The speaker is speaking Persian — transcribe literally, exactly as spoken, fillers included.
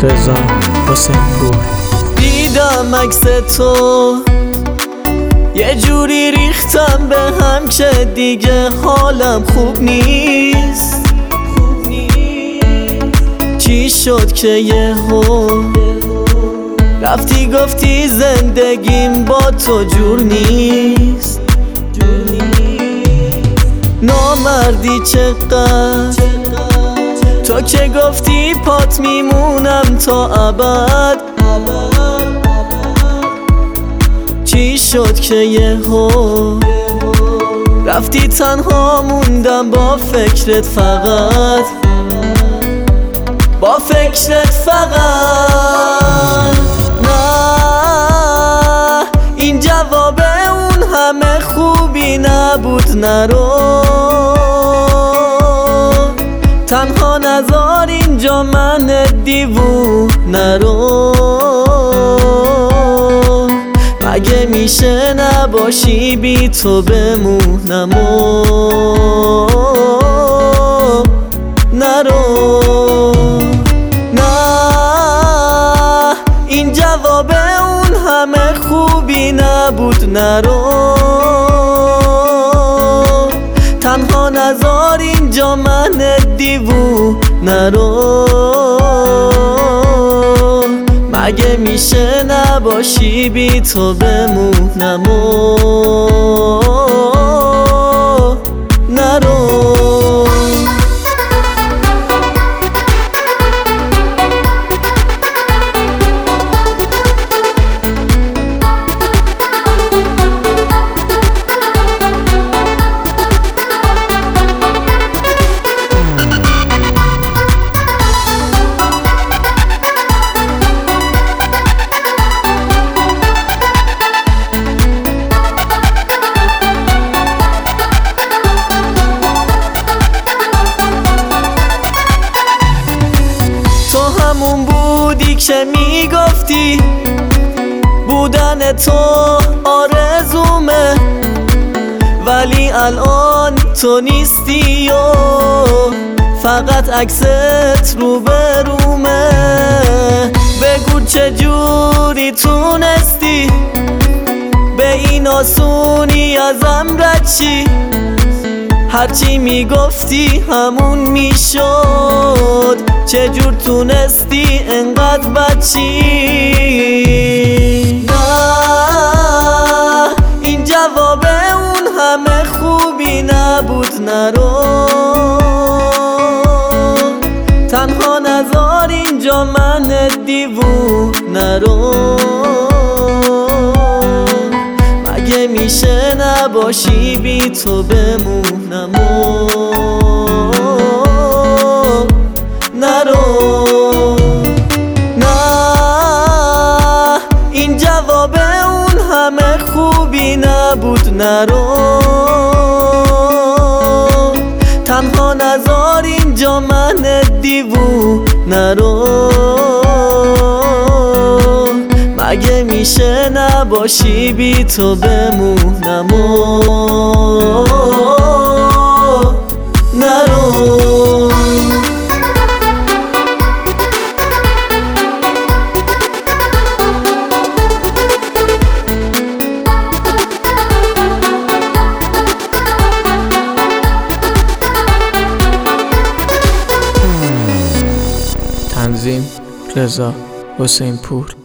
رضا حسین پور. دیدم عکس تو یه جوری ریختم به هم که دیگه حالم خوب نیست. چی شد که یهو رفتی گفتی زندگیم با تو جور نیست؟ نامردی چقدر تو که گفتی پات میمونم تا ابد. چی شد که یهو رفتی تنها موندم با فکرت فقط، با فکرت فقط. نه این جواب اون همه خوبی نبود، نرو تنها نذار اینجا من دیوونه رو. مگه میشه نباشی بی تو بمونم و نرو. نه این جواب اون همه خوبی نبود، نرو تنها نذار اینجا من دیوونه رو. مگه میشه نباشی بی تو بمونم و نرو. همون بودی که میگفتی بودن تو آرزومه، ولی الان تو نیستی و فقط عکست رو برومه. بگو چجوری تونستی به این آسونی ازم رد چی؟ هرچی میگفتی همون میشد، چجور تونستی انقدر بچی؟ نه این جواب اون همه خوبی نبود، نرو تنها نذار اینجا من دیوونه رو. مگه میشه نباشی بی تو بمونم و نرو. نه این جواب اون همه خوبی نبود، نرو تنها نذار اینجا من دیوونه رو. مگه میشه نباشی بی تو بمونم و نرو. تنظیم رضا حسین پور.